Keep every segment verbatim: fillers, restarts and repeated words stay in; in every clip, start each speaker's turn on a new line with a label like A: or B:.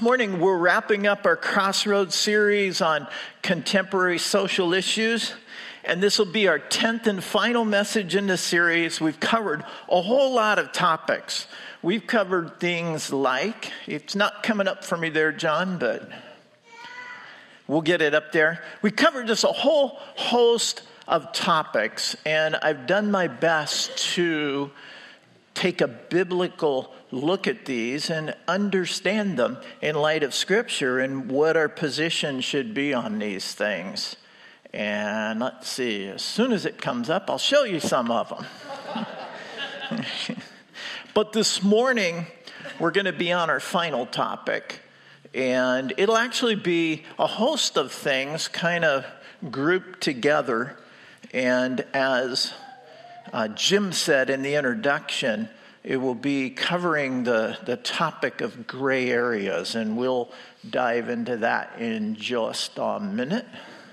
A: morning we're wrapping up our Crossroads series on contemporary social issues, and this will be our tenth and final message in the series. We've covered a whole lot of topics. We've covered things like, it's not coming up for me there, John, but we'll get it up there. We covered just a whole host of topics, and I've done my best to take a biblical look at these and understand them in light of Scripture and what our position should be on these things. And let's see, as soon as it comes up, I'll show you some of them. But this morning, we're going to be on our final topic. And it'll actually be a host of things kind of grouped together. And as uh, Jim said in the introduction, it will be covering the, the topic of gray areas. And we'll dive into that in just a minute.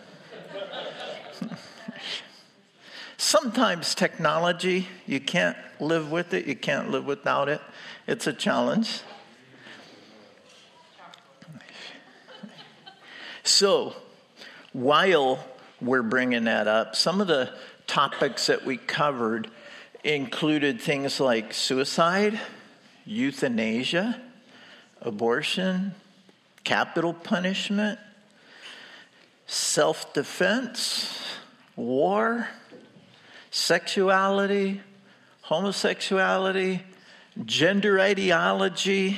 A: Sometimes technology, you can't live with it, you can't live without it. It's a challenge. So, while we're bringing that up, some of the topics that we covered included things like suicide, euthanasia, abortion, capital punishment, self-defense, war, sexuality, homosexuality, gender ideology,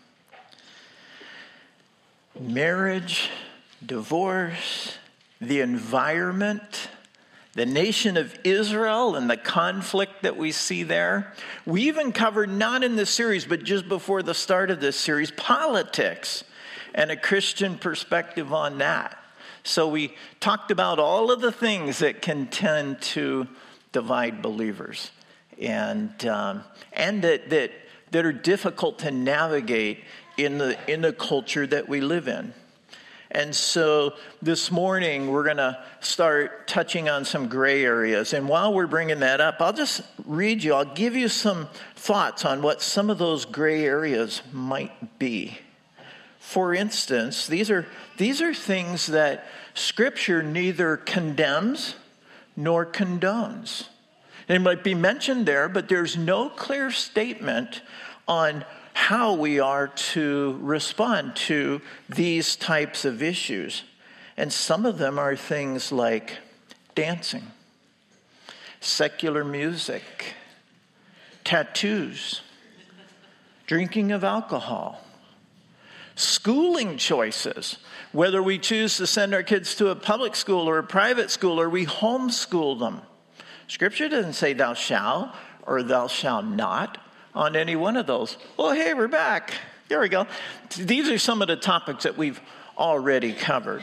A: marriage, divorce, the environment, the nation of Israel and the conflict that we see there. We even covered, not in this series, but just before the start of this series, politics and a Christian perspective on that. So we talked about all of the things that can tend to divide believers and um, and that, that that are difficult to navigate in the in the culture that we live in. And so this morning we're going to start touching on some gray areas. And while we're bringing that up, I'll just read you, I'll give you some thoughts on what some of those gray areas might be. For instance, these are these are things that Scripture neither condemns nor condones. They might be mentioned there, but there's no clear statement on how we are to respond to these types of issues. And some of them are things like dancing, secular music, tattoos, drinking of alcohol, schooling choices, whether we choose to send our kids to a public school or a private school, or we homeschool them. Scripture doesn't say thou shalt or thou shalt not on any one of those. Well, hey, we're back. There we go. These are some of the topics that we've already covered.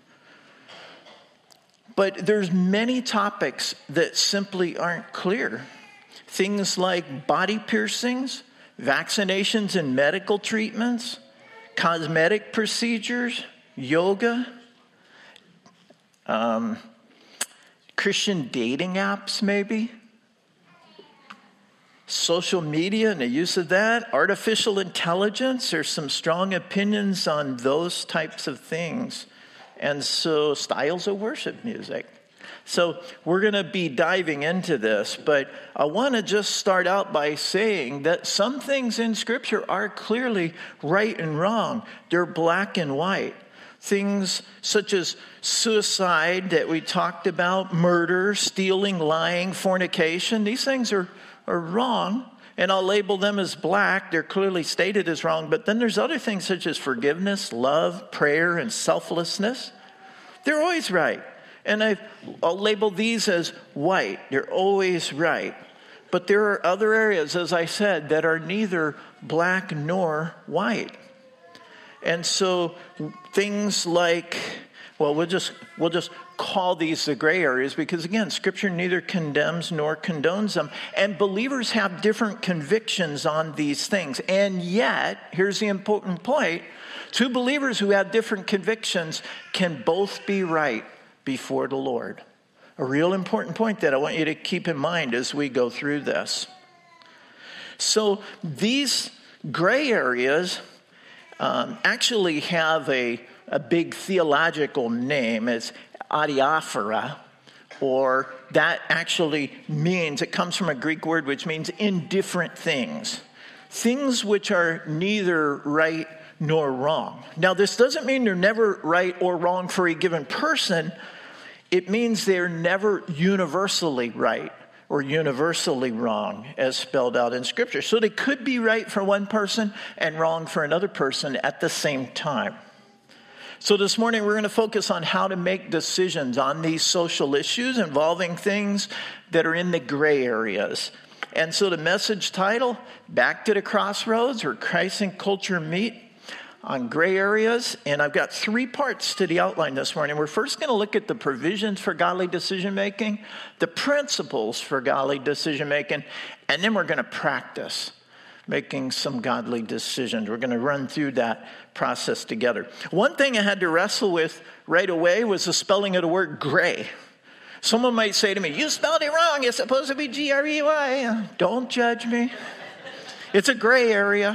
A: But there's many topics that simply aren't clear. Things like body piercings, vaccinations and medical treatments, cosmetic procedures, yoga, um, Christian dating apps maybe, social media and the use of that, artificial intelligence. There's some strong opinions on those types of things. And so styles of worship music. So we're going to be diving into this, but I want to just start out by saying that some things in Scripture are clearly right and wrong. They're black and white. Things such as suicide that we talked about, murder, stealing, lying, fornication, these things are, are wrong, and I'll label them as black. They're clearly stated as wrong, but then there's other things such as forgiveness, love, prayer, and selflessness. They're always right. And I've, I'll label these as white. They're always right. But there are other areas, as I said, that are neither black nor white. And so things like, well, we'll just we'll just call these the gray areas because, again, Scripture neither condemns nor condones them. And believers have different convictions on these things. And yet, here's the important point, two believers who have different convictions can both be right before the Lord. A real important point that I want you to keep in mind as we go through this. So these gray areas um, actually have a, a big theological name. It's adiaphora, or that actually means, it comes from a Greek word which means indifferent things. Things which are neither right nor wrong. Now, this doesn't mean they're never right or wrong for a given person. It means they're never universally right or universally wrong, as spelled out in Scripture. So they could be right for one person and wrong for another person at the same time. So this morning we're going to focus on how to make decisions on these social issues involving things that are in the gray areas. And so the message title, Back to the Crossroads, where Christ and culture meet, on gray areas. And I've got three parts to the outline this morning. We're first going to look at the provisions for godly decision making, the principles for godly decision making, and then we're going to practice making some godly decisions. We're going to run through that process together. One thing I had to wrestle with right away was the spelling of the word gray. Someone might say to me, "You spelled it wrong. It's supposed to be G R E Y. Don't judge me. It's a gray area.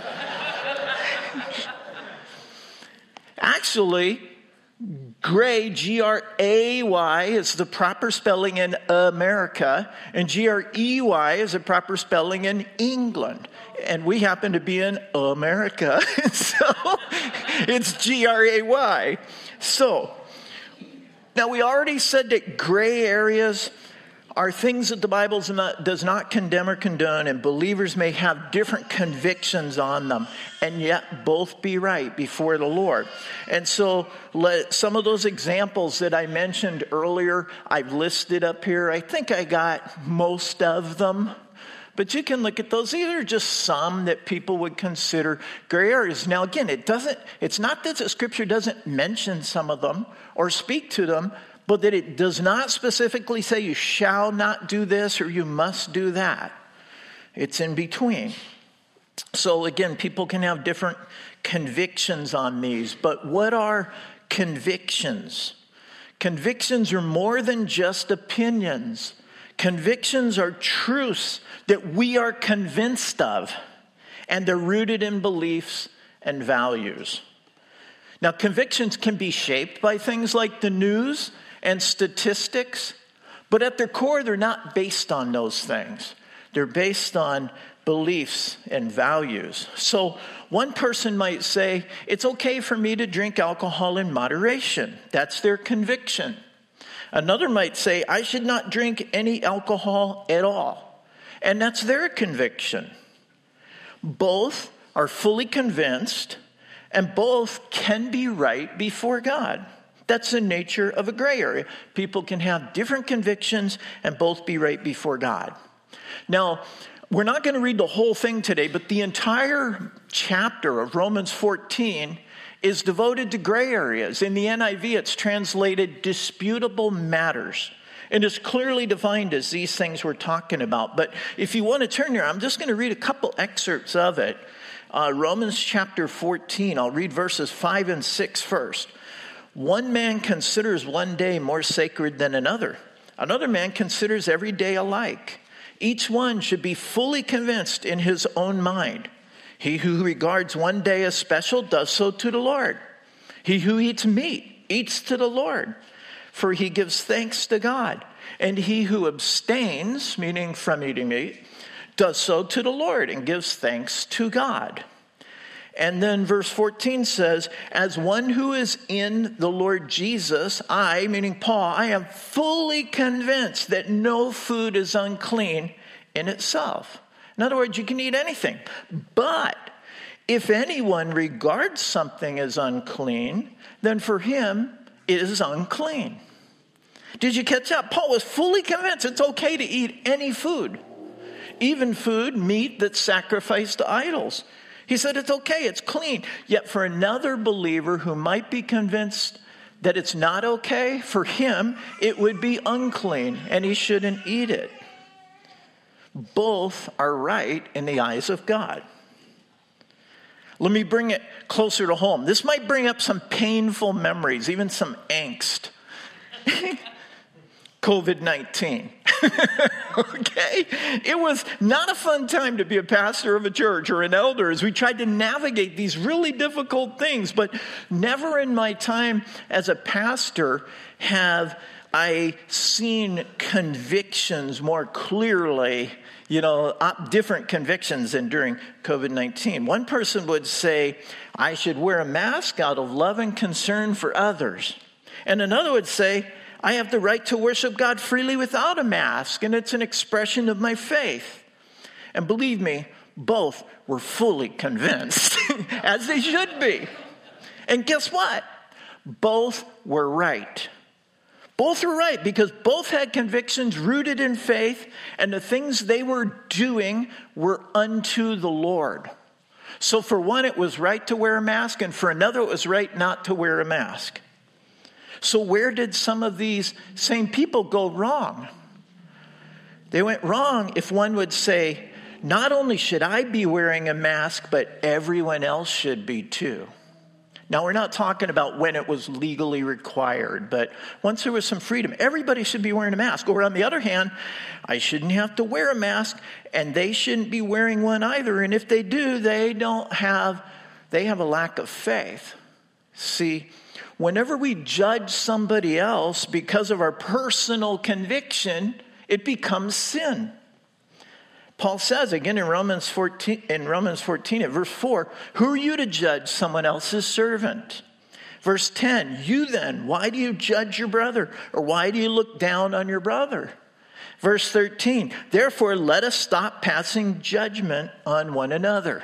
A: Actually, gray, G R A Y, is the proper spelling in America, and G R E Y is the proper spelling in England. And we happen to be in America, so it's G R A Y. So, now we already said that gray areas are things that the Bible does not, does not condemn or condone, and believers may have different convictions on them, and yet both be right before the Lord. And so let, some of those examples that I mentioned earlier, I've listed up here. I think I got most of them, but you can look at those. These are just some that people would consider gray areas. Now again, it doesn't, it's not that the Scripture doesn't mention some of them or speak to them, but that it does not specifically say you shall not do this or you must do that. It's in between. So again, people can have different convictions on these. But what are convictions? Convictions are more than just opinions. Convictions are truths that we are convinced of, and they're rooted in beliefs and values. Now, convictions can be shaped by things like the news and statistics, but at their core, they're not based on those things. They're based on beliefs and values. So one person might say, it's okay for me to drink alcohol in moderation. That's their conviction. Another might say, I should not drink any alcohol at all. And that's their conviction. Both are fully convinced, and both can be right before God. That's the nature of a gray area. People can have different convictions and both be right before God. Now, we're not going to read the whole thing today, but the entire chapter of Romans fourteen is devoted to gray areas. In the N I V, it's translated disputable matters. And it's clearly defined as these things we're talking about. But if you want to turn there, I'm just going to read a couple excerpts of it. Uh, Romans chapter fourteen, I'll read verses five and six first. One man considers one day more sacred than another. Another man considers every day alike. Each one should be fully convinced in his own mind. He who regards one day as special does so to the Lord. He who eats meat eats to the Lord, for he gives thanks to God. And he who abstains, meaning from eating meat, does so to the Lord and gives thanks to God. And then verse fourteen says, as one who is in the Lord Jesus, I, meaning Paul, I am fully convinced that no food is unclean in itself. In other words, you can eat anything. But if anyone regards something as unclean, then for him it is unclean. Did you catch that? Paul was fully convinced it's okay to eat any food, even food, meat that's sacrificed to idols. He said it's okay, it's clean. Yet for another believer who might be convinced that it's not okay, for him it would be unclean and he shouldn't eat it. Both are right in the eyes of God. Let me bring it closer to home. This might bring up some painful memories, even some angst. covid nineteen. Okay? It was not a fun time to be a pastor of a church or an elder as we tried to navigate these really difficult things. But never in my time as a pastor have I seen convictions more clearly, you know, different convictions than during covid nineteen. One person would say, I should wear a mask out of love and concern for others. And another would say, I have the right to worship God freely without a mask, and it's an expression of my faith. And believe me, both were fully convinced, as they should be. And guess what? Both were right. Both were right because both had convictions rooted in faith, and the things they were doing were unto the Lord. So for one, it was right to wear a mask, and for another, it was right not to wear a mask. So where did some of these same people go wrong? They went wrong if one would say, not only should I be wearing a mask, but everyone else should be too. Now, we're not talking about when it was legally required, but once there was some freedom, everybody should be wearing a mask. Or on the other hand, I shouldn't have to wear a mask, and they shouldn't be wearing one either. And if they do, they don't have, they have a lack of faith. See, whenever we judge somebody else because of our personal conviction, it becomes sin. Paul says again in Romans fourteen, in Romans fourteen at verse four, who are you to judge someone else's servant? Verse ten, you then, why do you judge your brother? Or why do you look down on your brother? Verse thirteen, therefore let us stop passing judgment on one another.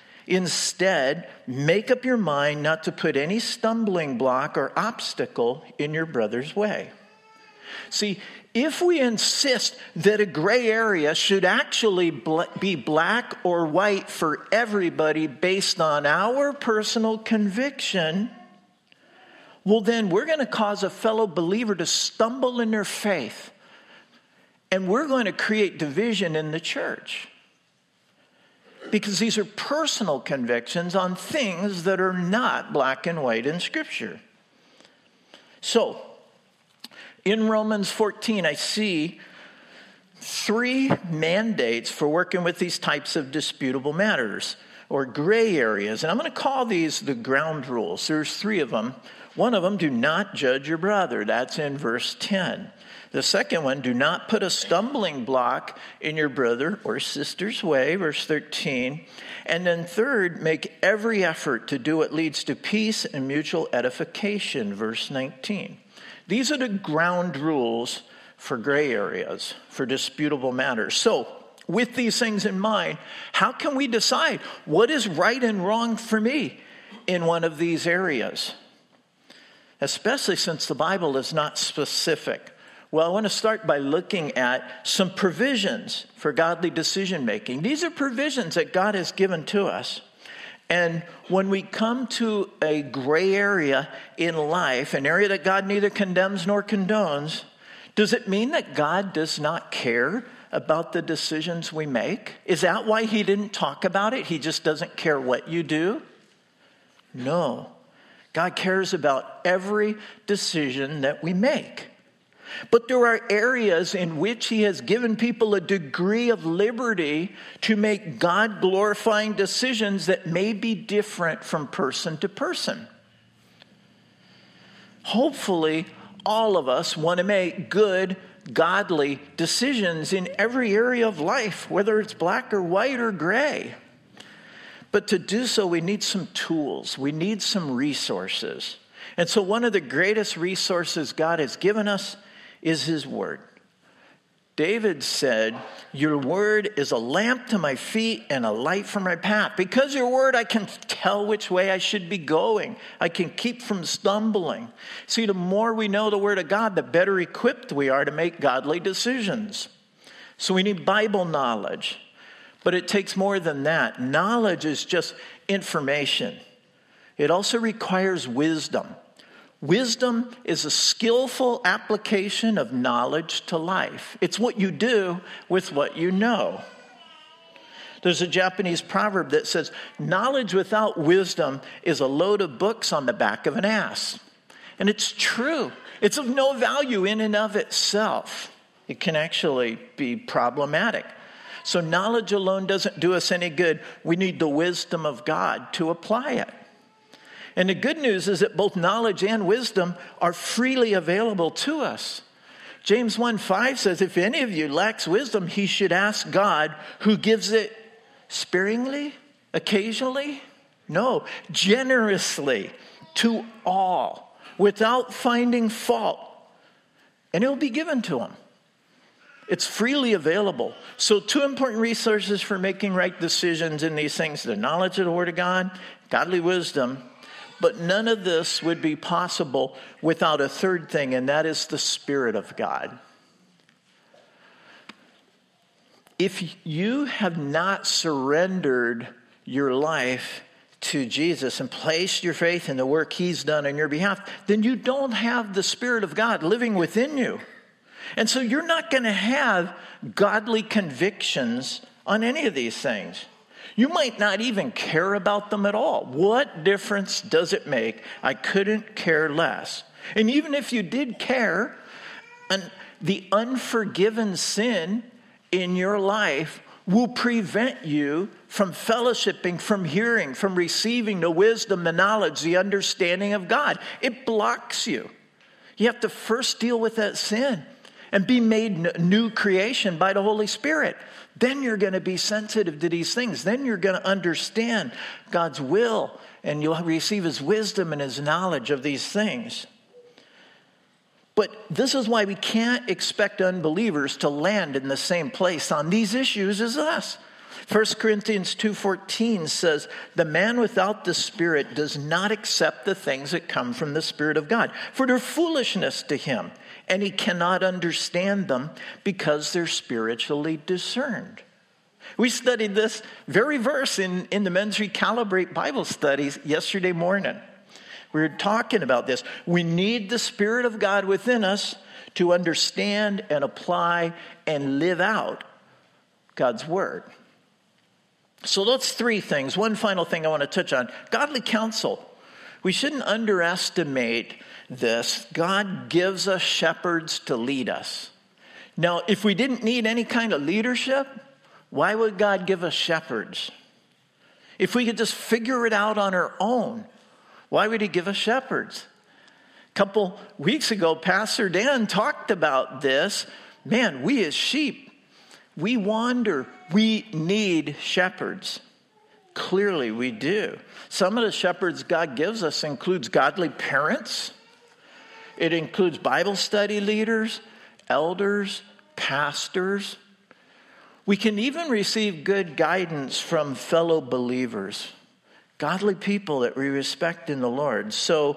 A: Instead, make up your mind not to put any stumbling block or obstacle in your brother's way. See, if we insist that a gray area should actually be black or white for everybody based on our personal conviction, well, then we're going to cause a fellow believer to stumble in their faith. And we're going to create division in the church. Because these are personal convictions on things that are not black and white in Scripture. So, in Romans fourteen, I see three mandates for working with these types of disputable matters or gray areas. And I'm going to call these the ground rules. There's three of them. One of them, do not judge your brother. That's in verse ten. The second one, do not put a stumbling block in your brother or sister's way, verse thirteen. And then third, make every effort to do what leads to peace and mutual edification, verse nineteen. These are the ground rules for gray areas, for disputable matters. So, with these things in mind, how can we decide what is right and wrong for me in one of these areas? Especially since the Bible is not specific. Well, I want to start by looking at some provisions for godly decision making. These are provisions that God has given to us. And when we come to a gray area in life, an area that God neither condemns nor condones, does it mean that God does not care about the decisions we make? Is that why he didn't talk about it? He just doesn't care what you do? No. God cares about every decision that we make. But there are areas in which he has given people a degree of liberty to make God-glorifying decisions that may be different from person to person. Hopefully, all of us want to make good, godly decisions in every area of life, whether it's black or white or gray. But to do so, we need some tools. We need some resources. And so one of the greatest resources God has given us is his word. David said, your word is a lamp to my feet and a light for my path. Because your word, I can tell which way I should be going. I can keep from stumbling. See, the more we know the word of God, the better equipped we are to make godly decisions. So we need Bible knowledge. But it takes more than that. Knowledge is just information. It also requires wisdom. Wisdom is a skillful application of knowledge to life. It's what you do with what you know. There's a Japanese proverb that says, knowledge without wisdom is a load of books on the back of an ass. And it's true. It's of no value in and of itself. It can actually be problematic. So knowledge alone doesn't do us any good. We need the wisdom of God to apply it. And the good news is that both knowledge and wisdom are freely available to us. James one five says, if any of you lacks wisdom, he should ask God, who gives it sparingly, occasionally? No, generously to all, without finding fault. And it will be given to him. It's freely available. So two important resources for making right decisions in these things: the knowledge of the Word of God, godly wisdom. But none of this would be possible without a third thing, and that is the Spirit of God. If you have not surrendered your life to Jesus and placed your faith in the work he's done on your behalf, then you don't have the Spirit of God living within you. And so you're not going to have godly convictions on any of these things. You might not even care about them at all. What difference does it make? I couldn't care less. And even if you did care, and the unforgiven sin in your life will prevent you from fellowshipping, from hearing, from receiving the wisdom, the knowledge, the understanding of God. It blocks you. You have to first deal with that sin and be made new creation by the Holy Spirit. Then you're going to be sensitive to these things. Then you're going to understand God's will, and you'll receive his wisdom and his knowledge of these things. But this is why we can't expect unbelievers to land in the same place on these issues as us. First Corinthians two fourteen says, the man without the Spirit does not accept the things that come from the Spirit of God, for they're foolishness to him, and he cannot understand them because they're spiritually discerned. We studied this very verse in, in the Men's Recalibrate Bible studies yesterday morning. We were talking about this. We need the Spirit of God within us to understand and apply and live out God's Word. So that's three things. One final thing I want to touch on. Godly counsel. We shouldn't underestimate this. God gives us shepherds to lead us. Now, if we didn't need any kind of leadership, why would God give us shepherds? If we could just figure it out on our own, why would he give us shepherds? A couple weeks ago, Pastor Dan talked about this. Man, we as sheep, we wander. We need shepherds. Clearly we do. Some of the shepherds God gives us includes godly parents. It includes Bible study leaders, elders, pastors. We can even receive good guidance from fellow believers, godly people that we respect in the Lord. So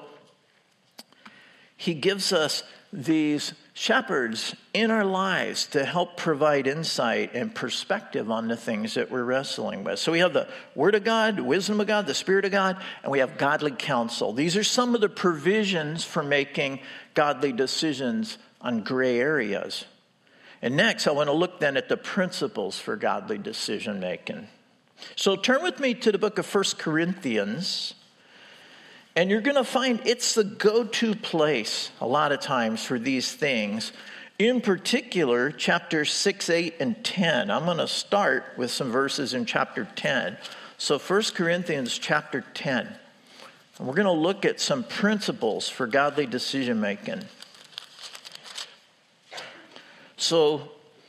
A: he gives us these shepherds in our lives to help provide insight and perspective on the things that we're wrestling with. So we have the Word of God, the wisdom of God, the Spirit of God, and we have godly counsel. These are some of the provisions for making godly decisions on gray areas. And next, I want to look then at the principles for godly decision making. So turn with me to the book of First Corinthians. And you're going to find it's the go-to place a lot of times for these things. In particular, chapters six, eight, and ten. I'm going to start with some verses in chapter ten. So First Corinthians chapter ten. And we're going to look at some principles for godly decision making. So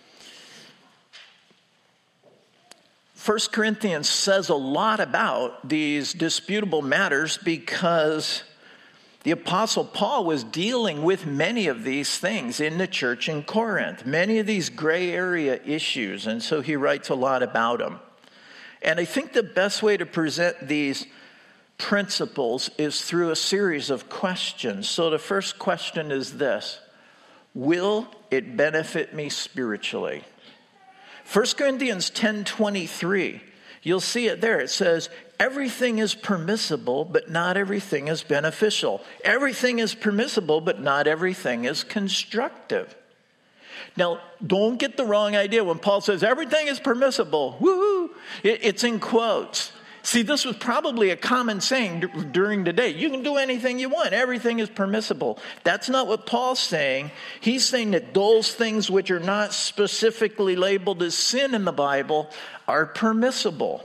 A: First Corinthians says a lot about these disputable matters because the Apostle Paul was dealing with many of these things in the church in Corinth, many of these gray area issues, and so he writes a lot about them. And I think the best way to present these principles is through a series of questions. So the first question is this: will it benefit me spiritually? First Corinthians ten twenty-three, you'll see it there. It says, everything is permissible, but not everything is beneficial. Everything is permissible, but not everything is constructive. Now, don't get the wrong idea when Paul says everything is permissible. Woo! It, it's in quotes. See, this was probably a common saying d- during the day. You can do anything you want. Everything is permissible. That's not what Paul's saying. He's saying that those things which are not specifically labeled as sin in the Bible are permissible.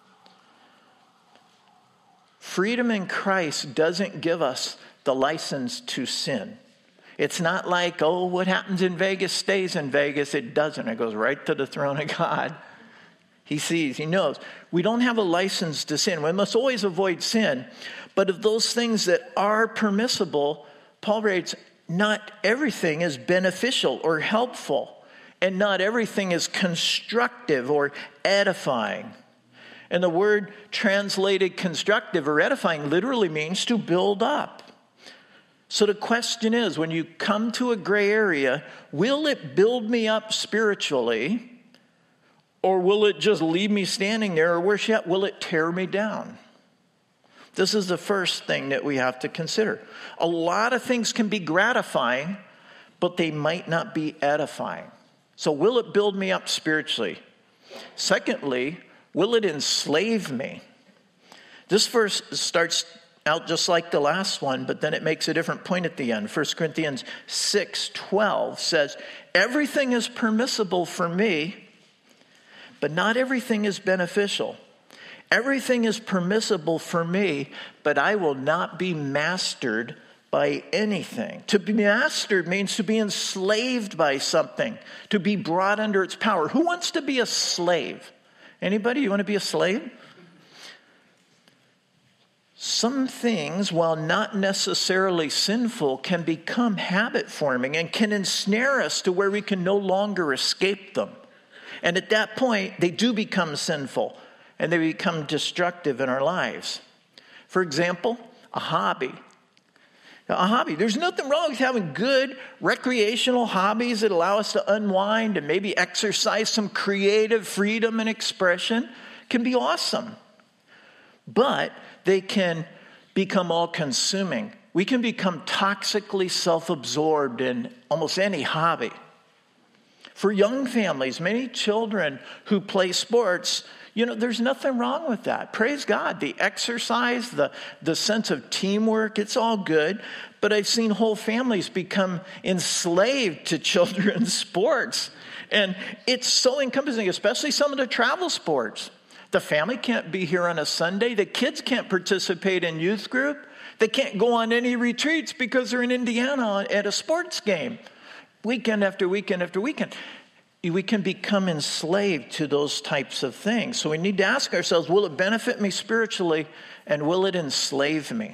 A: Freedom in Christ doesn't give us the license to sin. It's not like, oh, what happens in Vegas stays in Vegas. It doesn't. It goes right to the throne of God. He sees, he knows. We don't have a license to sin. We must always avoid sin. But of those things that are permissible, Paul writes, not everything is beneficial or helpful. And not everything is constructive or edifying. And the word translated constructive or edifying literally means to build up. So the question is, when you come to a gray area, will it build me up spiritually? Or will it just leave me standing there? Or worse yet, will it tear me down? This is the first thing that we have to consider. A lot of things can be gratifying, but they might not be edifying. So will it build me up spiritually? Secondly, will it enslave me? This verse starts out just like the last one, but then it makes a different point at the end. First Corinthians six twelve says, everything is permissible for me, but not everything is beneficial. Everything is permissible for me, but I will not be mastered by anything. To be mastered means to be enslaved by something, to be brought under its power. Who wants to be a slave? Anybody? You want to be a slave? Some things, while not necessarily sinful, can become habit forming and can ensnare us to where we can no longer escape them. And at that point, they do become sinful and they become destructive in our lives. For example, a hobby. A hobby. There's nothing wrong with having good recreational hobbies that allow us to unwind and maybe exercise some creative freedom and expression. It can be awesome. But they can become all-consuming. We can become toxically self-absorbed in almost any hobby. For young families, many children who play sports, you know, there's nothing wrong with that. Praise God. The exercise, the, the sense of teamwork, it's all good. But I've seen whole families become enslaved to children's sports. And it's so encompassing, especially some of the travel sports. The family can't be here on a Sunday. The kids can't participate in youth group. They can't go on any retreats because they're in Indiana at a sports game. Weekend after weekend after weekend. We can become enslaved to those types of things. So we need to ask ourselves, will it benefit me spiritually and will it enslave me?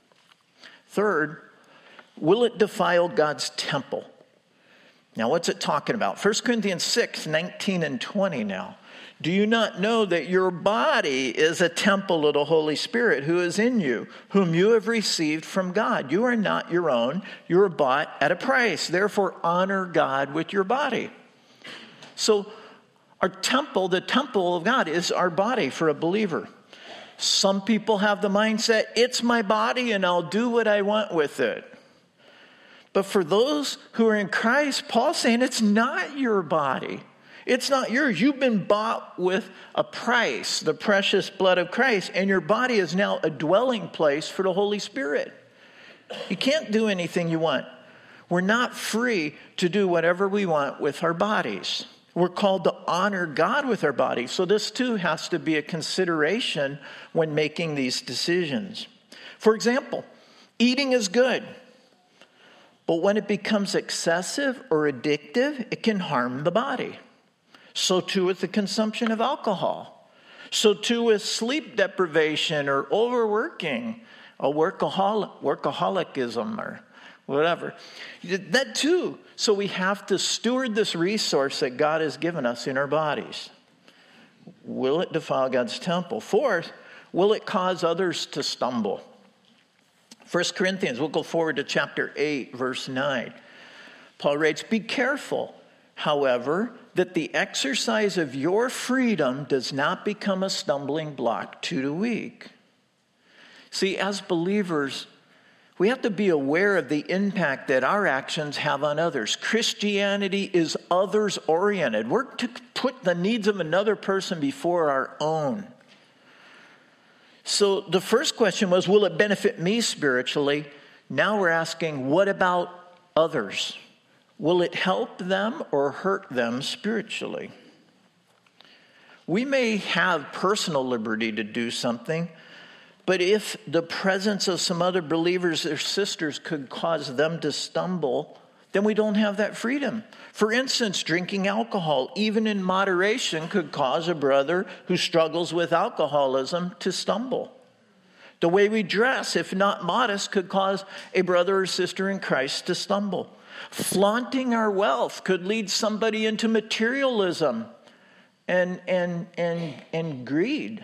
A: Third, will it defile God's temple? Now, what's it talking about? First Corinthians six, nineteen and twenty now. Do you not know that your body is a temple of the Holy Spirit who is in you, whom you have received from God? You are not your own. You are bought at a price. Therefore, honor God with your body. So our temple, the temple of God, is our body for a believer. Some people have the mindset, it's my body and I'll do what I want with it. But for those who are in Christ, Paul's saying it's not your body. It's not yours. You've been bought with a price, the precious blood of Christ, and your body is now a dwelling place for the Holy Spirit. You can't do anything you want. We're not free to do whatever we want with our bodies. We're called to honor God with our bodies. So this too has to be a consideration when making these decisions. For example, eating is good. But when it becomes excessive or addictive, it can harm the body. So too with the consumption of alcohol. So too with sleep deprivation or overworking, a workaholic, workaholicism or whatever. That too. So we have to steward this resource that God has given us in our bodies. Will it defile God's temple? Fourth, will it cause others to stumble? First Corinthians, we'll go forward to chapter eight, verse nine. Paul writes, be careful, however, that the exercise of your freedom does not become a stumbling block to the weak. See, as believers, we have to be aware of the impact that our actions have on others. Christianity is others-oriented. We're to put the needs of another person before our own. So the first question was, will it benefit me spiritually? Now we're asking, what about others? Will it help them or hurt them spiritually? We may have personal liberty to do something, but if the presence of some other believers or sisters could cause them to stumble, then we don't have that freedom. For instance, drinking alcohol, even in moderation, could cause a brother who struggles with alcoholism to stumble. The way we dress, if not modest, could cause a brother or sister in Christ to stumble. Flaunting our wealth could lead somebody into materialism and, and, and, and greed.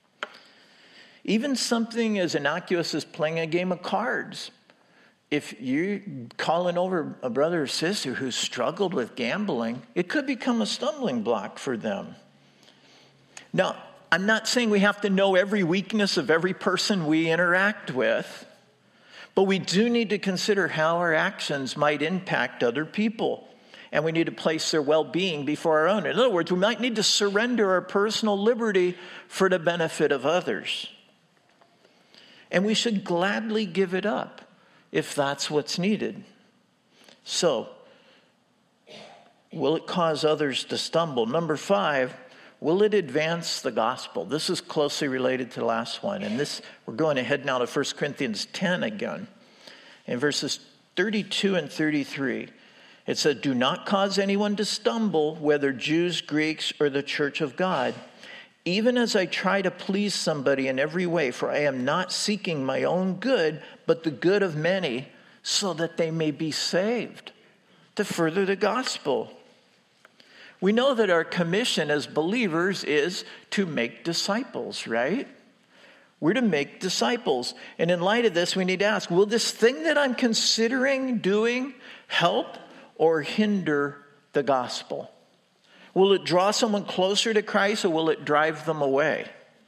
A: Even something as innocuous as playing a game of cards. If you're calling over a brother or sister who's struggled with gambling, it could become a stumbling block for them. Now, I'm not saying we have to know every weakness of every person we interact with, but we do need to consider how our actions might impact other people. And we need to place their well-being before our own. In other words, we might need to surrender our personal liberty for the benefit of others. And we should gladly give it up if that's what's needed. So, will it cause others to stumble? Number five, will it advance the gospel? This is closely related to the last one. And this, we're going ahead now to First Corinthians ten again. In verses thirty-two and thirty-three, it said, do not cause anyone to stumble, whether Jews, Greeks, or the church of God, even as I try to please somebody in every way, for I am not seeking my own good, but the good of many, so that they may be saved, to further the gospel. We know that our commission as believers is to make disciples, right? We're to make disciples. And in light of this, we need to ask, will this thing that I'm considering doing help or hinder the gospel? Will it draw someone closer to Christ, or will it drive them away?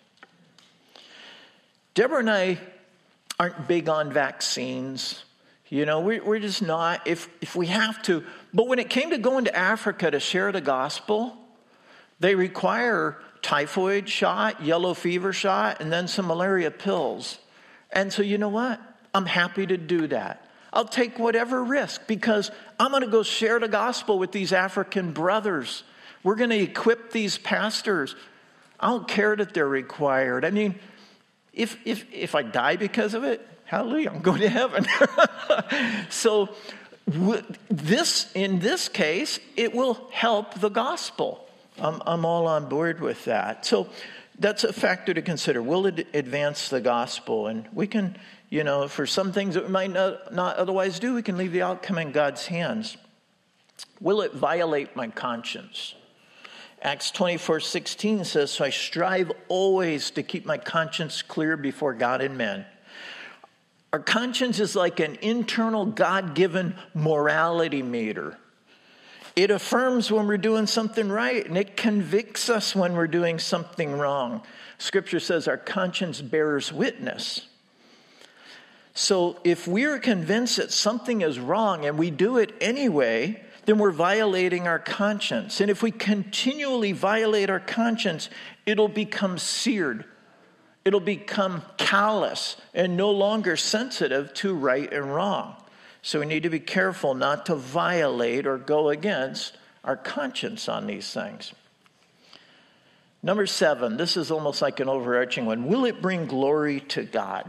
A: Deborah and I aren't big on vaccines. You know, we're, we're just not, if, if we have to. But when it came to going to Africa to share the gospel, they require typhoid shot, yellow fever shot, and then some malaria pills. And so you know what? I'm happy to do that. I'll take whatever risk because I'm going to go share the gospel with these African brothers. We're going to equip these pastors. I don't care that they're required. I mean, if if if I die because of it, hallelujah, I'm going to heaven. So w- this, in this case, it will help the gospel. I'm, I'm all on board with that. So that's a factor to consider. Will it advance the gospel? And we can, you know, for some things that we might not, not otherwise do, we can leave the outcome in God's hands. Will it violate my conscience? Acts twenty-four sixteen says, so I strive always to keep my conscience clear before God and men. Our conscience is like an internal God-given morality meter. It affirms when we're doing something right, and it convicts us when we're doing something wrong. Scripture says our conscience bears witness. So if we're convinced that something is wrong and we do it anyway, then we're violating our conscience. And if we continually violate our conscience, it'll become seared. It'll become callous and no longer sensitive to right and wrong. So we need to be careful not to violate or go against our conscience on these things. Number seven, this is almost like an overarching one. Will it bring glory to God?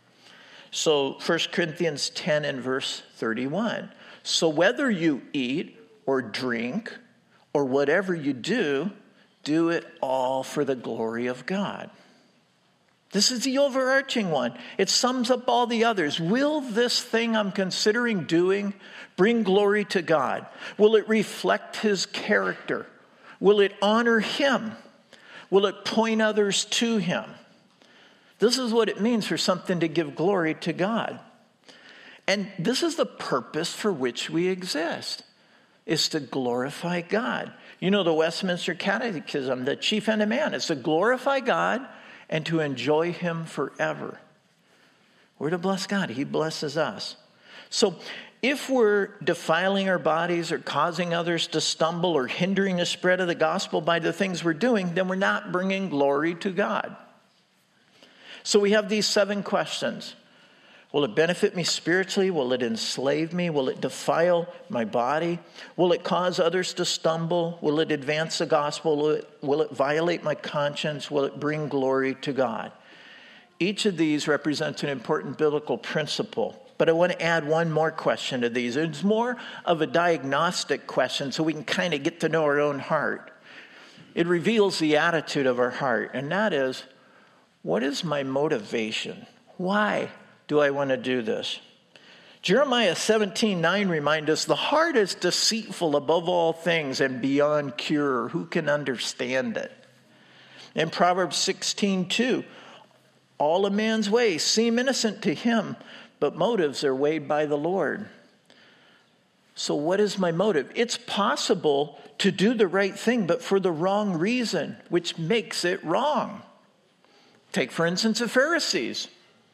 A: So First Corinthians ten and verse thirty-one. So whether you eat or drink or whatever you do, do it all for the glory of God. This is the overarching one. It sums up all the others. Will this thing I'm considering doing bring glory to God? Will it reflect his character? Will it honor him? Will it point others to him? This is what it means for something to give glory to God. And this is the purpose for which we exist, is to glorify God. You know the Westminster Catechism, the chief end of man is to glorify God and to enjoy him forever. We're to bless God. He blesses us. So if we're defiling our bodies or causing others to stumble or hindering the spread of the gospel by the things we're doing, then we're not bringing glory to God. So we have these seven questions. Will it benefit me spiritually? Will it enslave me? Will it defile my body? Will it cause others to stumble? Will it advance the gospel? Will it, will it violate my conscience? Will it bring glory to God? Each of these represents an important biblical principle. But I want to add one more question to these. It's more of a diagnostic question so we can kind of get to know our own heart. It reveals the attitude of our heart, and that is, what is my motivation? Why do I want to do this? Jeremiah seventeen nine reminds us, the heart is deceitful above all things and beyond cure. Who can understand it? In Proverbs sixteen two, all a man's ways seem innocent to him, but motives are weighed by the Lord. So what is my motive? It's possible to do the right thing, but for the wrong reason, which makes it wrong. Take, for instance, the Pharisees.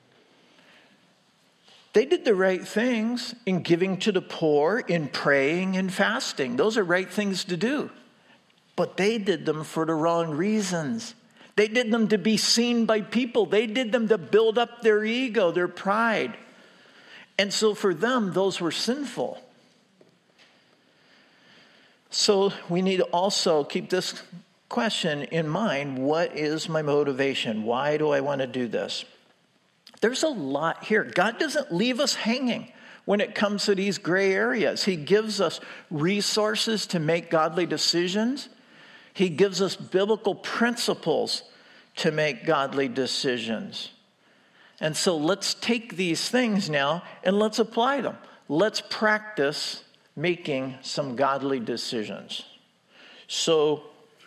A: They did the right things in giving to the poor, in praying and fasting. Those are right things to do. But they did them for the wrong reasons. They did them to be seen by people. They did them to build up their ego, their pride. And so for them, those were sinful. So we need to also keep this question in mind. What is my motivation? Why do I want to do this? There's a lot here. God doesn't leave us hanging when it comes to these gray areas. He gives us resources to make godly decisions. He gives us biblical principles to make godly decisions. And so let's take these things now and let's apply them. Let's practice making some godly decisions. So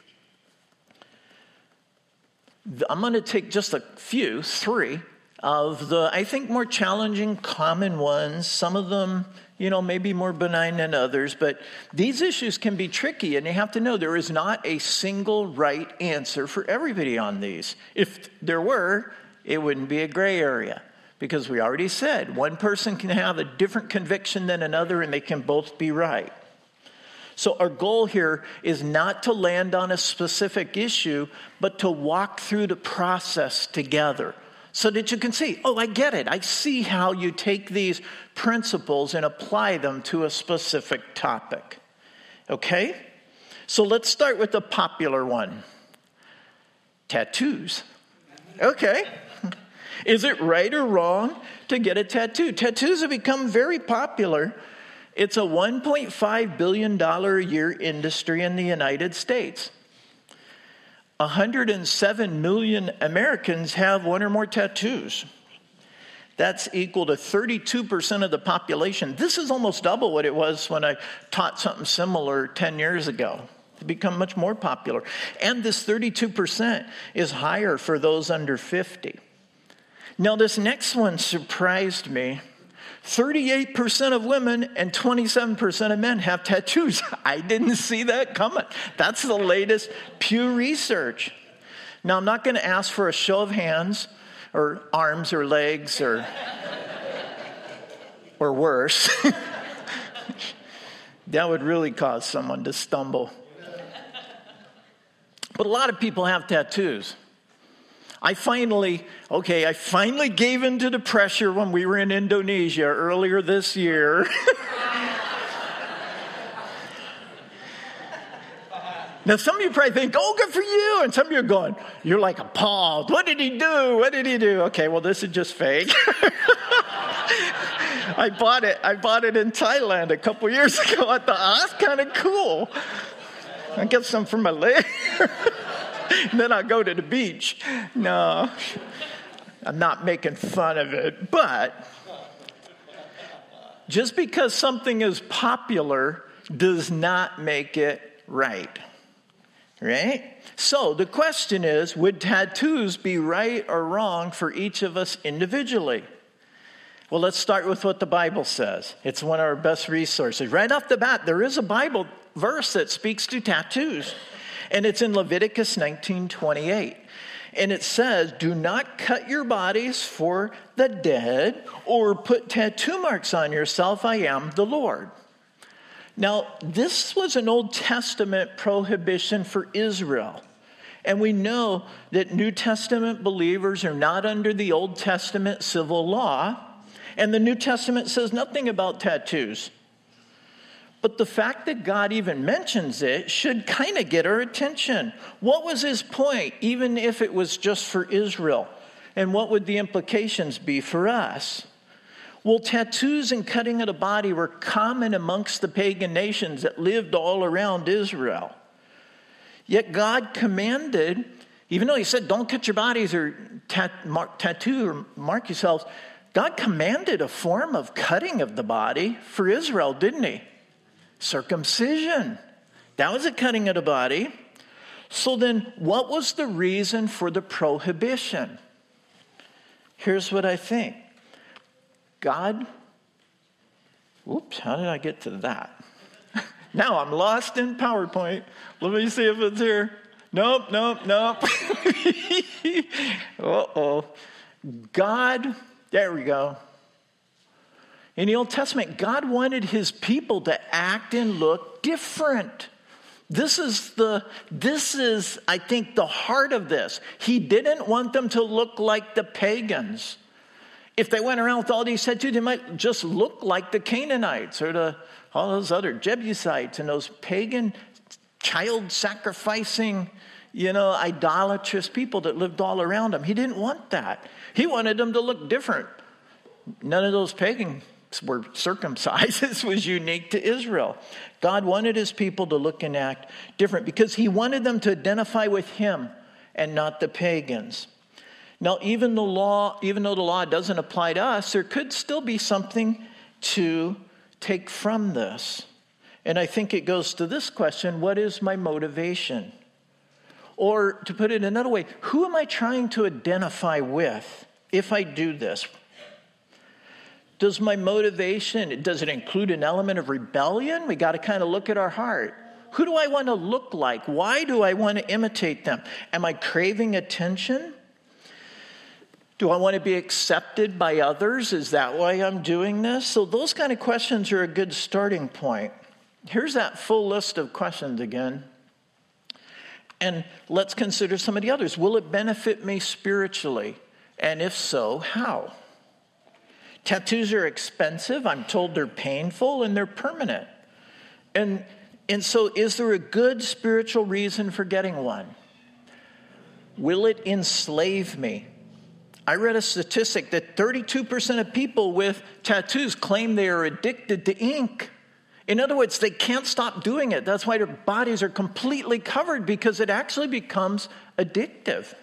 A: I'm going to take just a few, three, of the, I think, more challenging, common ones. Some of them, you know, maybe more benign than others, but these issues can be tricky, and you have to know there is not a single right answer for everybody on these. If there were, it wouldn't be a gray area, because we already said one person can have a different conviction than another, and they can both be right. So our goal here is not to land on a specific issue, but to walk through the process together so that you can see, oh, I get it. I see how you take these principles and apply them to a specific topic. Okay? So let's start with the popular one. Tattoos. Okay. Is it right or wrong to get a tattoo? Tattoos have become very popular. It's a one point five billion dollars a year industry in the United States. one hundred seven million Americans have one or more tattoos. That's equal to thirty-two percent of the population. This is almost double what it was when I taught something similar ten years ago. It's become much more popular. And this thirty-two percent is higher for those under fifty. Now, this next one surprised me. thirty-eight percent of women and twenty-seven percent of men have tattoos. I didn't see that coming. That's the latest Pew Research. Now, I'm not going to ask for a show of hands or arms or legs or, or worse. That would really cause someone to stumble. But a lot of people have tattoos. I finally, okay, I finally gave in to the pressure when we were in Indonesia earlier this year. Now, some of you probably think, oh, good for you. And some of you are going, you're like appalled. What did he do? What did he do? Okay, well, this is just fake. I bought it. I bought it in Thailand a couple years ago. I thought, oh, that's kind of cool. I get some for my leg. And then I'll go to the beach. No, I'm not making fun of it. But just because something is popular does not make it right. Right? So the question is, would tattoos be right or wrong for each of us individually? Well, let's start with what the Bible says. It's one of our best resources. Right off the bat, there is a Bible verse that speaks to tattoos. And it's in Leviticus nineteen twenty-eight. And it says, do not cut your bodies for the dead or put tattoo marks on yourself. I am the Lord. Now, this was an Old Testament prohibition for Israel. And we know that New Testament believers are not under the Old Testament civil law. And the New Testament says nothing about tattoos. But the fact that God even mentions it should kind of get our attention. What was his point, even if it was just for Israel? And what would the implications be for us? Well, tattoos and cutting of the body were common amongst the pagan nations that lived all around Israel. Yet God commanded, even though he said, don't cut your bodies or tat- mark, tattoo or mark yourselves, God commanded a form of cutting of the body for Israel, didn't he? Circumcision. That was a cutting of the body. So then, what was the reason for the prohibition? Here's what I think. God, whoops, how did I get to that? Now I'm lost in PowerPoint. Let me see if it's here. Nope, nope, nope. Uh-oh. God, there we go. In the Old Testament, God wanted his people to act and look different. This is the, this is, I think, the heart of this. He didn't want them to look like the pagans. If they went around with all these tattoos, they might just look like the Canaanites or the, all those other Jebusites and those pagan, child-sacrificing, you know, idolatrous people that lived all around them. He didn't want that. He wanted them to look different. None of those pagans were circumcised. This was unique to Israel. God wanted his people to look and act different because he wanted them to identify with him and not the pagans. Now, even the law, even though the law doesn't apply to us, there could still be something to take from this. And I think it goes to this question: what is my motivation? Or to put it another way, who am I trying to identify with if I do this? Does my motivation, does it include an element of rebellion? We got to kind of look at our heart. Who do I want to look like? Why do I want to imitate them? Am I craving attention? Do I want to be accepted by others? Is that why I'm doing this? So those kind of questions are a good starting point. Here's that full list of questions again. And let's consider some of the others. Will it benefit me spiritually? And if so, how? Tattoos are expensive. I'm told they're painful and they're permanent. And, and so is there a good spiritual reason for getting one? Will it enslave me? I read a statistic that thirty-two percent of people with tattoos claim they are addicted to ink. In other words, they can't stop doing it. That's why their bodies are completely covered, because it actually becomes addictive.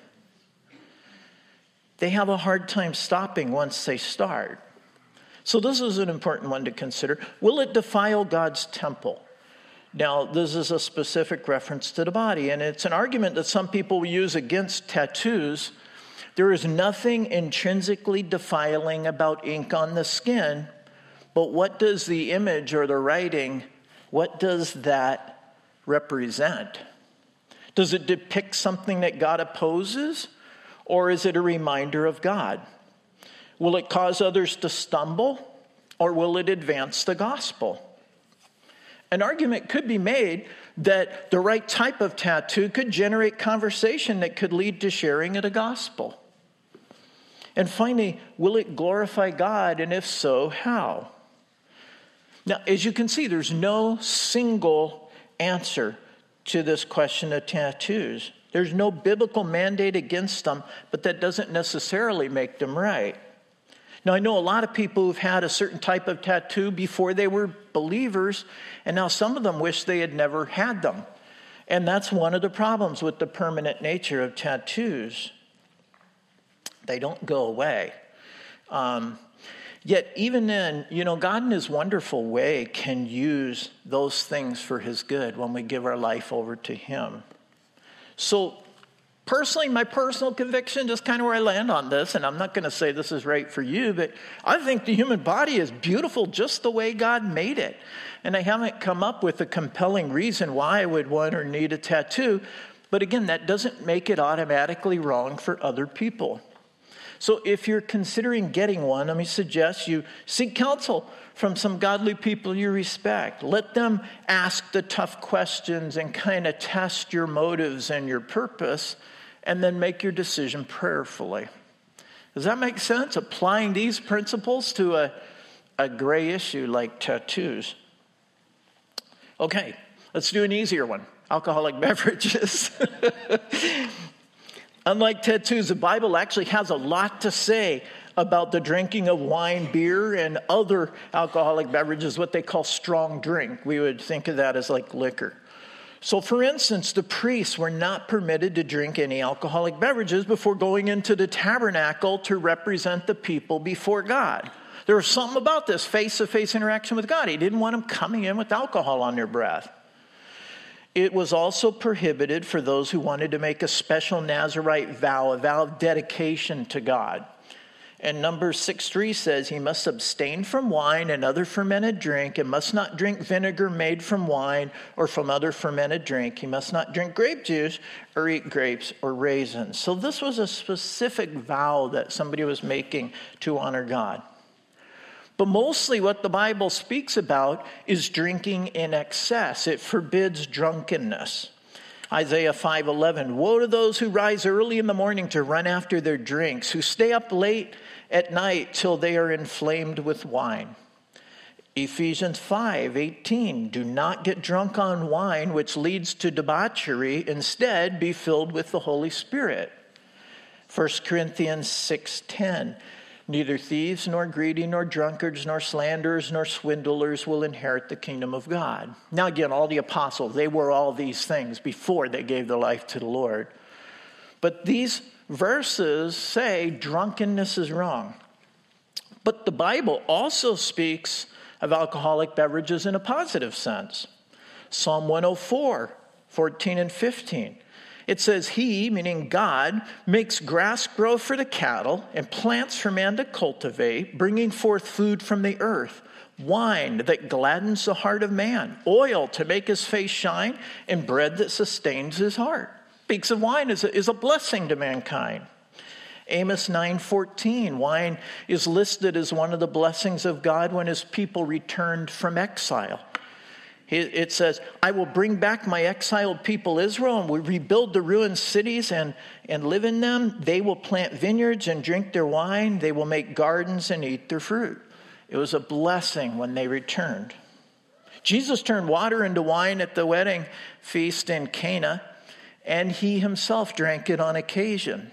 A: They have a hard time stopping once they start. So this is an important one to consider. Will it defile God's temple? Now, this is a specific reference to the body, and it's an argument that some people use against tattoos. There is nothing intrinsically defiling about ink on the skin, but what does the image or the writing, what does that represent? Does it depict something that God opposes, or is it a reminder of God? Will it cause others to stumble, or will it advance the gospel? An argument could be made that the right type of tattoo could generate conversation that could lead to sharing of the gospel. And finally, will it glorify God? And if so, how? Now, as you can see, there's no single answer to this question of tattoos. There's no biblical mandate against them, but that doesn't necessarily make them right. Now, I know a lot of people who've had a certain type of tattoo before they were believers, and now some of them wish they had never had them. And that's one of the problems with the permanent nature of tattoos. They don't go away. Um, yet even then, you know, God in his wonderful way can use those things for his good when we give our life over to him. So personally, my personal conviction, just kind of where I land on this, and I'm not going to say this is right for you, but I think the human body is beautiful just the way God made it. And I haven't come up with a compelling reason why I would want or need a tattoo. But again, that doesn't make it automatically wrong for other people. So if you're considering getting one, let me suggest you seek counsel from some godly people you respect. Let them ask the tough questions and kind of test your motives and your purpose, and then make your decision prayerfully. Does that make sense? Applying these principles to a, a gray issue like tattoos. Okay, let's do an easier one. Alcoholic beverages. Unlike tattoos, the Bible actually has a lot to say about the drinking of wine, beer, and other alcoholic beverages, what they call strong drink. We would think of that as like liquor. So, for instance, the priests were not permitted to drink any alcoholic beverages before going into the tabernacle to represent the people before God. There was something about this face-to-face interaction with God. He didn't want them coming in with alcohol on their breath. It was also prohibited for those who wanted to make a special Nazirite vow, a vow of dedication to God. And Numbers six three says he must abstain from wine and other fermented drink, and must not drink vinegar made from wine or from other fermented drink. He must not drink grape juice or eat grapes or raisins. So this was a specific vow that somebody was making to honor God. But mostly what the Bible speaks about is drinking in excess. It forbids drunkenness. Isaiah five eleven, woe to those who rise early in the morning to run after their drinks, who stay up late at night till they are inflamed with wine. Ephesians five eighteen, do not get drunk on wine, which leads to debauchery. Instead, be filled with the Holy Spirit. First Corinthians six ten, neither thieves, nor greedy, nor drunkards, nor slanderers, nor swindlers will inherit the kingdom of God. Now again, all the apostles, they were all these things before they gave their life to the Lord. But these verses say drunkenness is wrong. But the Bible also speaks of alcoholic beverages in a positive sense. Psalm one oh four, fourteen and fifteen. It says, he, meaning God, makes grass grow for the cattle and plants for man to cultivate, bringing forth food from the earth, wine that gladdens the heart of man, oil to make his face shine, and bread that sustains his heart. Speaks of wine as a, is a blessing to mankind. Amos nine fourteen, wine is listed as one of the blessings of God when his people returned from exile. It says, I will bring back my exiled people Israel and will rebuild the ruined cities and, and live in them. They will plant vineyards and drink their wine. They will make gardens and eat their fruit. It was a blessing when they returned. Jesus turned water into wine at the wedding feast in Cana, and he himself drank it on occasion.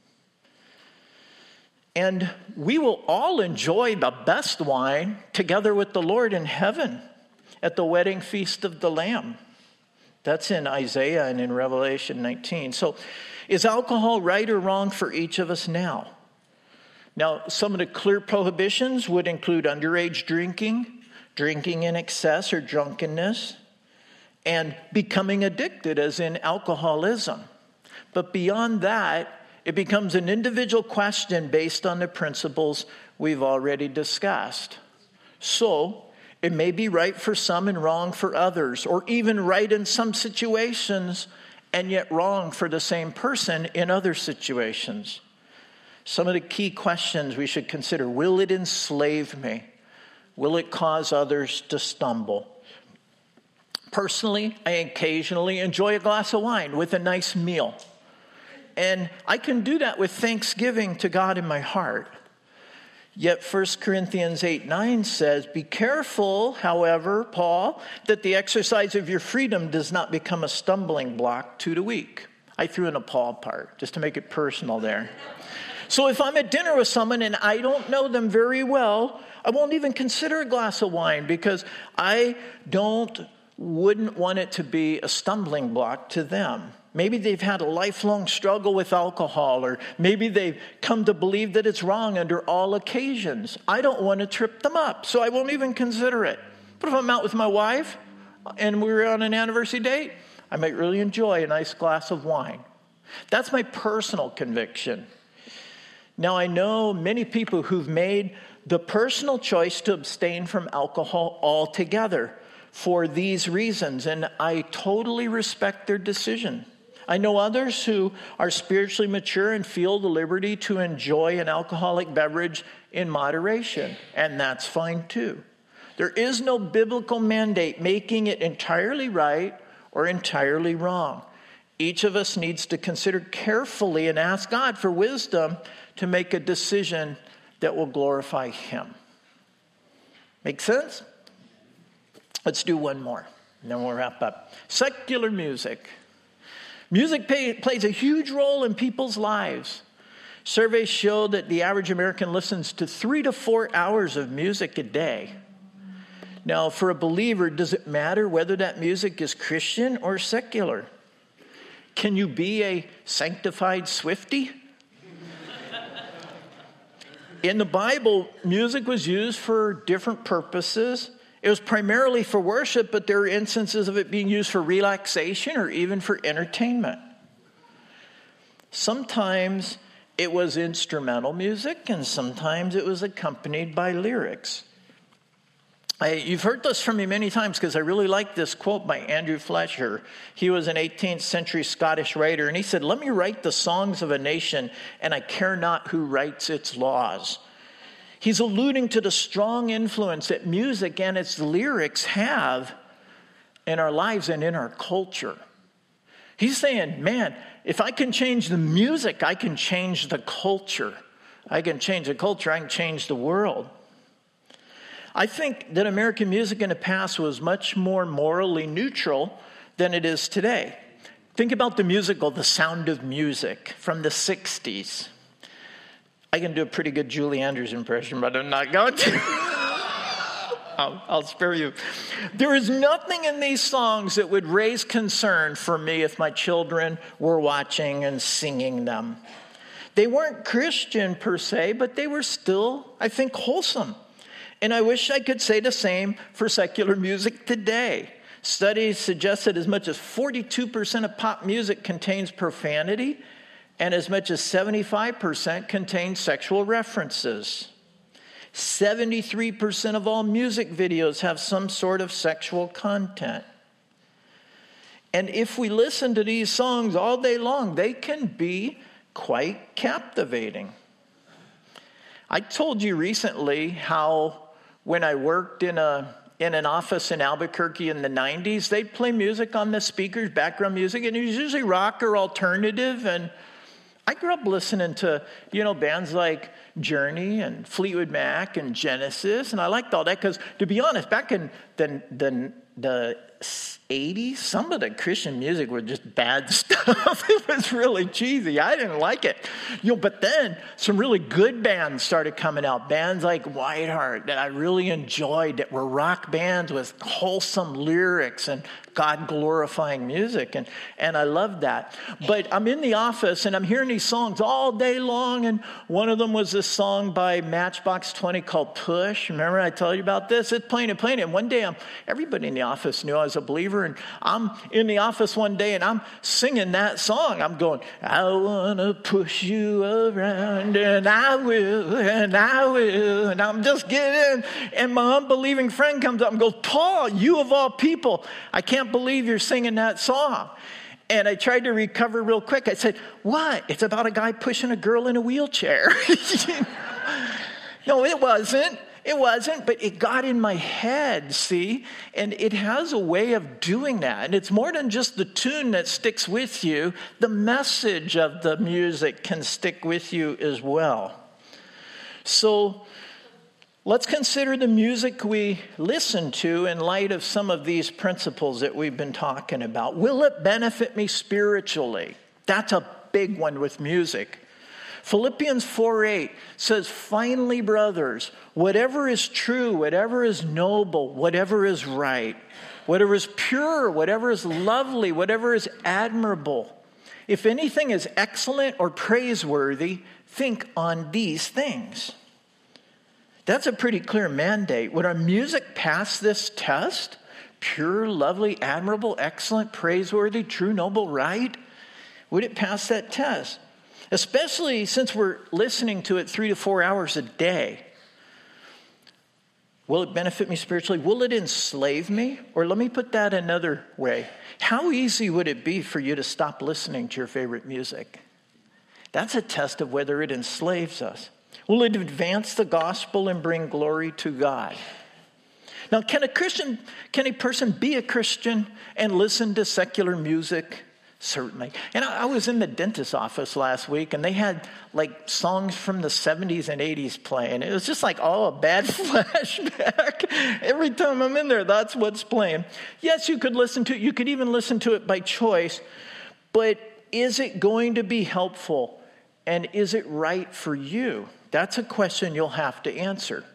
A: And we will all enjoy the best wine together with the Lord in heaven at the wedding feast of the Lamb. That's in Isaiah and in Revelation nineteen. So is alcohol right or wrong for each of us now? Now, some of the clear prohibitions would include underage drinking, drinking in excess or drunkenness, and becoming addicted, as in alcoholism. But beyond that, it becomes an individual question based on the principles we've already discussed. So, it may be right for some and wrong for others, or even right in some situations and yet wrong for the same person in other situations. Some of the key questions we should consider: will it enslave me? Will it cause others to stumble? Personally, I occasionally enjoy a glass of wine with a nice meal. And I can do that with thanksgiving to God in my heart. Yet First Corinthians eight nine says, be careful, however, Paul, that the exercise of your freedom does not become a stumbling block to the weak. I threw in a Paul part, just to make it personal there. So if I'm at dinner with someone and I don't know them very well, I won't even consider a glass of wine, because I don't, wouldn't want it to be a stumbling block to them. Maybe they've had a lifelong struggle with alcohol, or maybe they've come to believe that it's wrong under all occasions. I don't want to trip them up, so I won't even consider it. But if I'm out with my wife and we were on an anniversary date, I might really enjoy a nice glass of wine. That's my personal conviction. Now, I know many people who've made the personal choice to abstain from alcohol altogether for these reasons, and I totally respect their decision. I know others who are spiritually mature and feel the liberty to enjoy an alcoholic beverage in moderation, and that's fine too. There is no biblical mandate making it entirely right or entirely wrong. Each of us needs to consider carefully and ask God for wisdom to make a decision that will glorify Him. Make sense? Let's do one more, and then we'll wrap up. Secular music. Music pay, plays a huge role in people's lives. Surveys show that the average American listens to three to four hours of music a day. Now, for a believer, does it matter whether that music is Christian or secular? Can you be a sanctified Swiftie? In the Bible, music was used for different purposes. It was primarily for worship, but there are instances of it being used for relaxation or even for entertainment. Sometimes it was instrumental music, and sometimes it was accompanied by lyrics. I, you've heard this from me many times because I really like this quote by Andrew Fletcher. He was an eighteenth century Scottish writer, and he said, "Let me write the songs of a nation, and I care not who writes its laws." He's alluding to the strong influence that music and its lyrics have in our lives and in our culture. He's saying, man, if I can change the music, I can change the culture. I can change the culture, I can change the world. I think that American music in the past was much more morally neutral than it is today. Think about the musical, The Sound of Music from the sixties. I can do a pretty good Julie Andrews impression, but I'm not going to. I'll, I'll spare you. There is nothing in these songs that would raise concern for me if my children were watching and singing them. They weren't Christian per se, but they were still, I think, wholesome. And I wish I could say the same for secular music today. Studies suggest that as much as forty-two percent of pop music contains profanity, and as much as seventy-five percent contain sexual references. seventy-three percent of all music videos have some sort of sexual content. And if we listen to these songs all day long, they can be quite captivating. I told you recently how when I worked in a in an office in Albuquerque in the nineties, they'd play music on the speakers, background music, and it was usually rock or alternative. And I grew up listening to, you know, bands like Journey and Fleetwood Mac and Genesis, and I liked all that because, to be honest, back in the, the, the eighties, some of the Christian music was just bad stuff. It was really cheesy. I didn't like it. You know, but then some really good bands started coming out, bands like Whiteheart that I really enjoyed that were rock bands with wholesome lyrics and God-glorifying music, and, and I loved that. But I'm in the office, and I'm hearing these songs all day long, and one of them was this song by Matchbox twenty called Push. Remember I told you about this? It's playing and playing, and one day I'm, everybody in the office knew I was a believer, and I'm in the office one day, and I'm singing that song. I'm going, I want to push you around, and I will, and I will, and I'm just getting, and my unbelieving friend comes up and goes, Paul, you of all people, I can't believe you're singing that song. And I tried to recover real quick. I said, what? It's about a guy pushing a girl in a wheelchair. No, it wasn't. It wasn't, but it got in my head, see? And it has a way of doing that. And it's more than just the tune that sticks with you. The message of the music can stick with you as well. So let's consider the music we listen to in light of some of these principles that we've been talking about. Will it benefit me spiritually? That's a big one with music. Philippians four eight says, finally, brothers, whatever is true, whatever is noble, whatever is right, whatever is pure, whatever is lovely, whatever is admirable, if anything is excellent or praiseworthy, think on these things. That's a pretty clear mandate. Would our music pass this test? Pure, lovely, admirable, excellent, praiseworthy, true, noble, right? Would it pass that test? Especially since we're listening to it three to four hours a day. Will it benefit me spiritually? Will it enslave me? Or let me put that another way. How easy would it be for you to stop listening to your favorite music? That's a test of whether it enslaves us. Will it advance the gospel and bring glory to God? Now, can a Christian, can a person be a Christian and listen to secular music? Certainly. And I, I was in the dentist's office last week, and they had like songs from the seventies and eighties playing. It was just like, oh, a bad flashback. Every time I'm in there, that's what's playing. Yes, you could listen to it. You could even listen to it by choice. But is it going to be helpful? And is it right for you? That's a question you'll have to answer.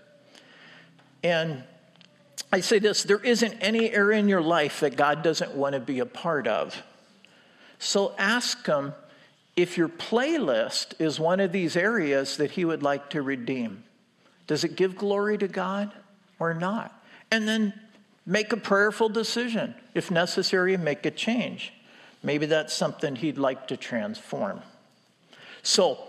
A: And I say this, there isn't any area in your life that God doesn't want to be a part of. So ask him if your playlist is one of these areas that he would like to redeem. Does it give glory to God or not? And then make a prayerful decision. If necessary, make a change. Maybe that's something he'd like to transform. So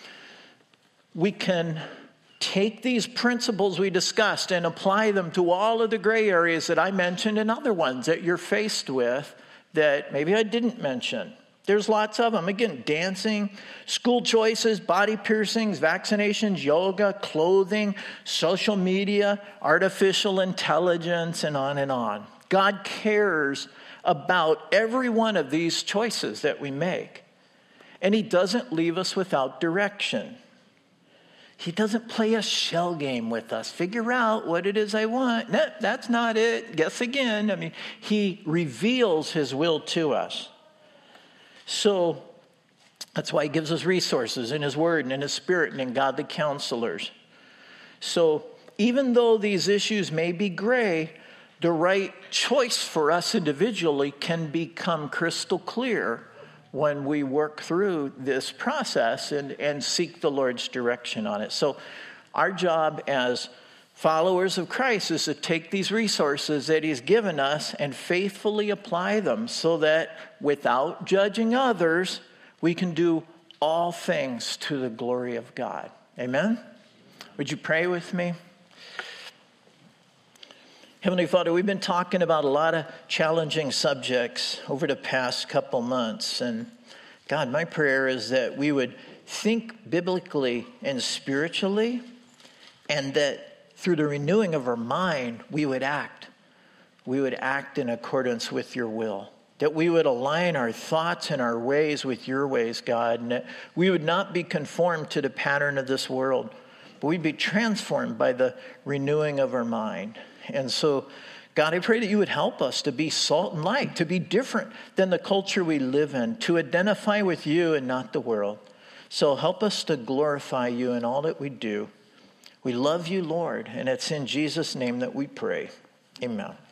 A: we can take these principles we discussed and apply them to all of the gray areas that I mentioned and other ones that you're faced with that maybe I didn't mention. There's lots of them. Again, dancing, school choices, body piercings, vaccinations, yoga, clothing, social media, artificial intelligence, and on and on. God cares about every one of these choices that we make. And he doesn't leave us without direction. He doesn't play a shell game with us. Figure out what it is I want. No, that's not it. Guess again. I mean, he reveals his will to us. So that's why he gives us resources in his word and in his spirit and in godly counselors. So even though these issues may be gray, the right choice for us individually can become crystal clear when we work through this process and, and seek the Lord's direction on it. So our job as followers of Christ is to take these resources that he's given us and faithfully apply them so that without judging others, we can do all things to the glory of God. Amen? Would you pray with me? Heavenly Father, we've been talking about a lot of challenging subjects over the past couple months. And God, my prayer is that we would think biblically and spiritually, and that through the renewing of our mind, we would act. We would act in accordance with your will. That we would align our thoughts and our ways with your ways, God. And that we would not be conformed to the pattern of this world, but we'd be transformed by the renewing of our mind. And so, God, I pray that you would help us to be salt and light, to be different than the culture we live in, to identify with you and not the world. So help us to glorify you in all that we do. We love you, Lord, and it's in Jesus' name that we pray. Amen.